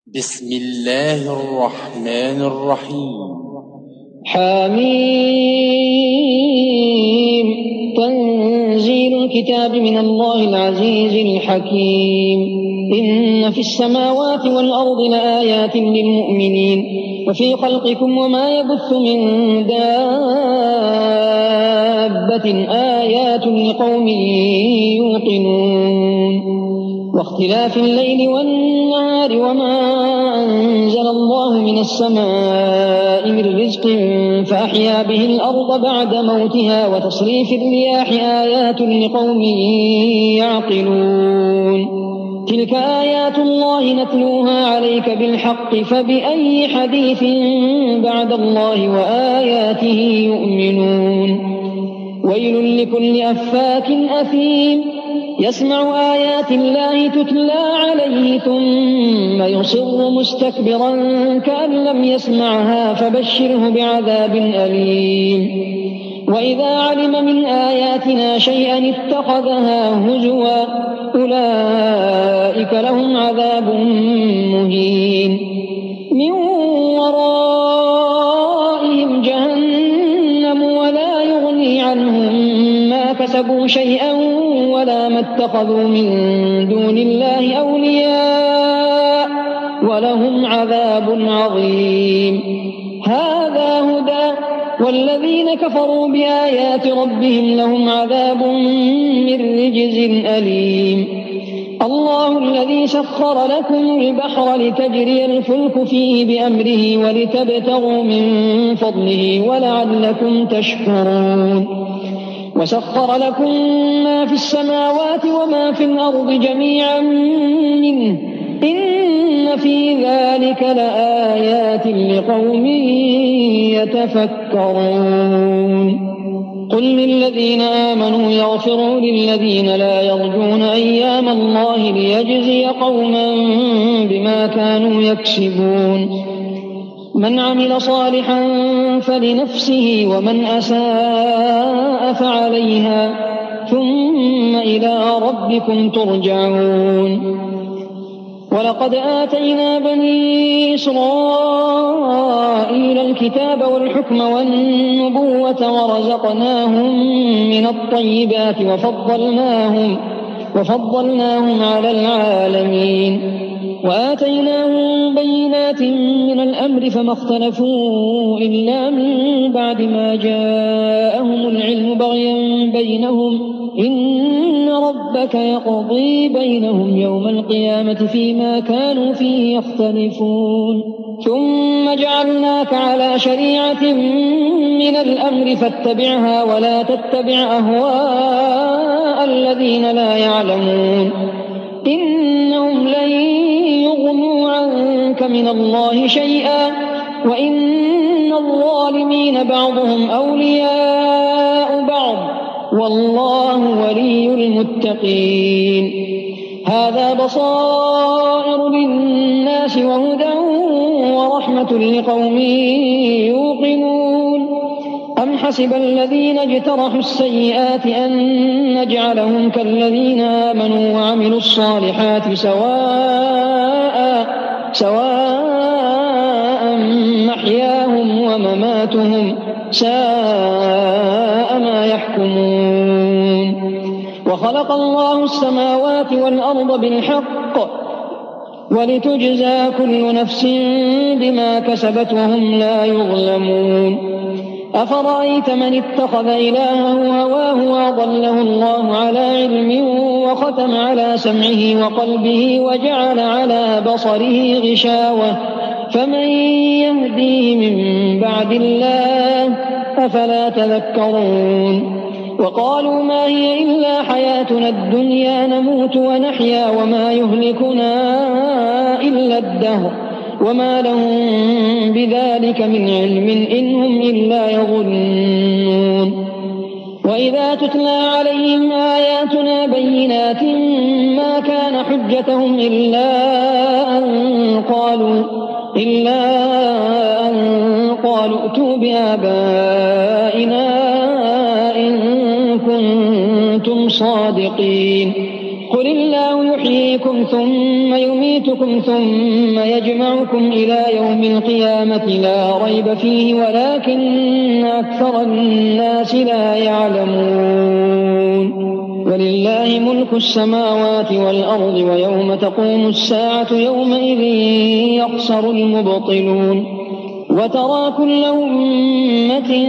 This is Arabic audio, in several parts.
بسم الله الرحمن الرحيم. حميم. تنزيل الكتاب من الله العزيز الحكيم. إن في السماوات والأرض لآيات للمؤمنين وفي خلقكم وما يبث من دابة آيات لقوم يوقنون. واختلاف الليل والنهار وما أنزل الله من السماء من رزق فأحيا به الأرض بعد موتها وتصريف الرياح آيات لقوم يعقلون. تلك آيات الله نتلوها عليك بالحق فبأي حديث بعد الله وآياته يؤمنون. ويل لكل أفاك أثيم يسمع آيات الله تتلى عليه ثم يصر مستكبرا كأن لم يسمعها فبشره بعذاب أليم. وإذا علم من آياتنا شيئا اتخذها هزوا أولئك لهم عذاب مهين. من ورائهم جهنم ولا يغني عنهم ما كسبوا شيئا ولا ما اتخذوا من دون الله أولياء ولهم عذاب عظيم. هذا هدى والذين كفروا بآيات ربهم لهم عذاب من رجز أليم. الله الذي سخر لكم البحر لتجري الفلك فيه بأمره ولتبتغوا من فضله ولعلكم تشكرون. وسخر لكم ما في السماوات وما في الأرض جميعا منه إن في ذلك لآيات لقوم يتفكرون. قل للذين آمنوا يغفروا للذين لا يرجون أيام الله ليجزي قوما بما كانوا يكسبون. من عمل صالحا فلنفسه ومن أساء فعليها ثم إلى ربكم ترجعون. ولقد آتينا بني إسرائيل الكتاب والحكم والنبوة ورزقناهم من الطيبات وفضلناهم على العالمين. وآتيناهم بينات من الأمر فما اختلفوا إلا من بعد ما جاءهم العلم بغيا بينهم إن ربك يقضي بينهم يوم القيامة فيما كانوا فيه يختلفون. ثم جعلناك على شريعة من الأمر فاتبعها ولا تتبع أهواء الذين لا يعلمون إنهم لن يغنوا عنك من الله شيئا وإن الظالمين بعضهم أولياء بعض والله ولي المتقين. هذا بصائر للناس وهدى ورحمة لقوم يوقنون. أم حسب الذين اجترحوا السيئات أن نجعلهم كالذين آمنوا وعملوا الصالحات سواء محياهم ومماتهم ساء ما يحكمون. وخلق الله السماوات والأرض بالحق ولتجزى كل نفس بما كسبت وهم لا يظلمون. أفرأيت من اتخذ إلهه هواه وأضله الله على علم وختم على سمعه وقلبه وجعل على بصره غشاوة فمن يهديه من بعد الله أفلا تذكرون. وقالوا ما هي إلا حياتنا الدنيا نموت ونحيا وما يهلكنا إلا الدهر وما لهم بذلك من علم إن هم إلا يظنون. وإذا تتلى عليهم آياتنا بينات ما كان حجتهم إلا أن قالوا ائتوا بآبائنا إن كنتم صادقين. قل الله يحييكم ثم يميتكم ثم يجمعكم إلى يوم القيامة لا ريب فيه ولكن أكثر الناس لا يعلمون ولله ملك السماوات والأرض ويوم تقوم الساعة يومئذ يخسر المبطلون وترى كل أمة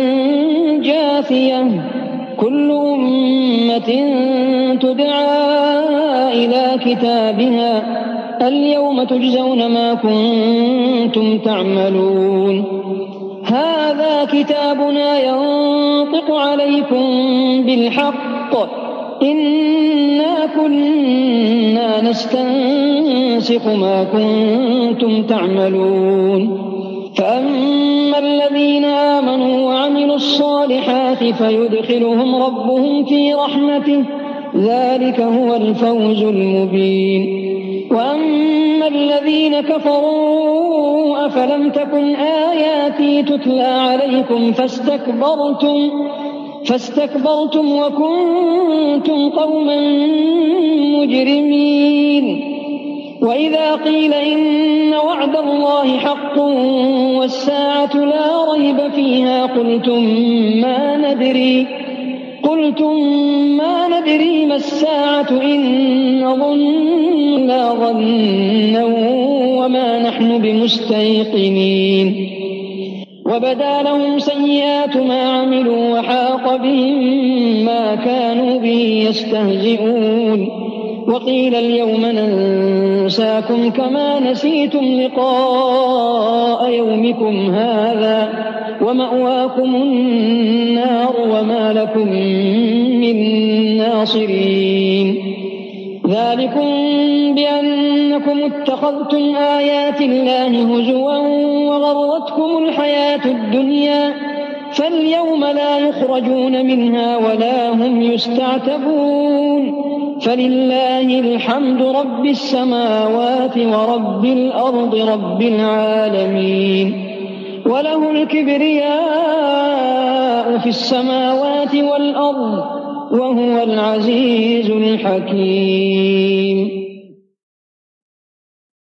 جاثية كل أمة تدعى إلى كتابها اليوم تجزون ما كنتم تعملون هذا كتابنا ينطق عليكم بالحق إنا كنا نستنسخ ما كنتم تعملون فأما الذين آمنوا وعملوا الصالحات فيدخلهم ربهم في رحمته ذلك هو الفوز المبين وأما الذين كفروا أفلم تكن آياتي تتلى عليكم فاستكبرتم وكنتم قوما مجرمين وإذا قيل إن وعد الله حق والساعة لا ريب فيها قلتم ما ندري ما الساعة إن نظن لا ظنا وما نحن بمستيقنين وبدا لهم سيئات ما عملوا وحاق بهم ما كانوا به يستهزئون وقيل اليوم ننساكم كما نسيتم لقاء يومكم هذا ومأواكم النار وما لكم من ناصرين ذلكم بأنكم اتخذتم آيات الله هزوا وغرتكم الحياة الدنيا فاليوم لا يخرجون منها ولا هم يستعتبون فلله الحمد رب السماوات ورب الأرض رب العالمين وله الكبرياء في السماوات والأرض وهو العزيز الحكيم